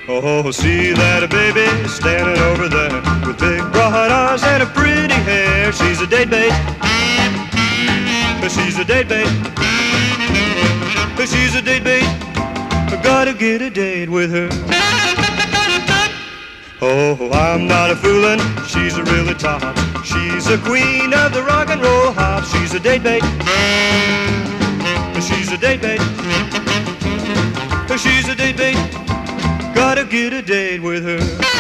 Oh, see that baby standing over there with big broad eyes and a pretty hair. She's a date bait. She's a date bait. She's a date bait. I gotta get a date with her. Oh, I'm not a foolin', she's a really top. She's a queen of the rock and roll hop. She's a date bait. She's a date bait. She's a date bait. Gotta get a date with her.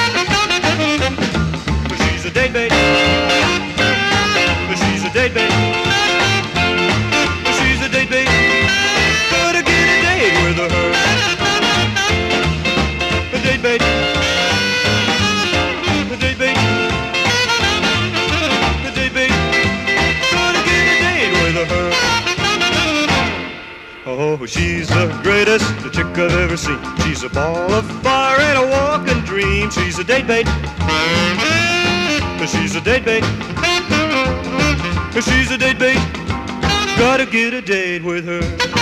She's a date bait. She's a date bait. She's a date bait. Gotta get a date with her. A date bait. A date bait. A date bait. Gotta get a date with her. Oh, she's the greatest, the chick I've ever seen. She's a ball of fire and a walking dream. She's a date bait. She's a date bait. She's a date bait. Gotta get a date with her.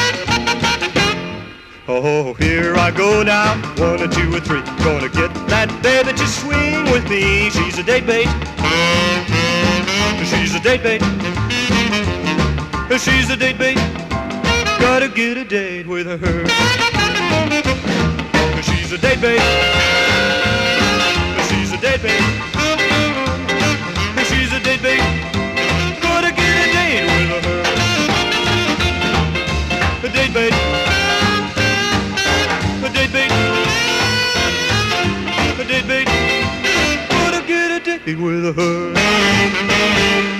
Oh, here I go now, 1 or 2 or 3. Gonna get that baby to swing with me. She's a date bait. She's a date bait. She's a date bait. Gotta get a date with her. She's a date bait. She's a date bait. She's a date bait. Gotta get a date with her. A date bait. A date bait. A date bait. Gotta get a date with her.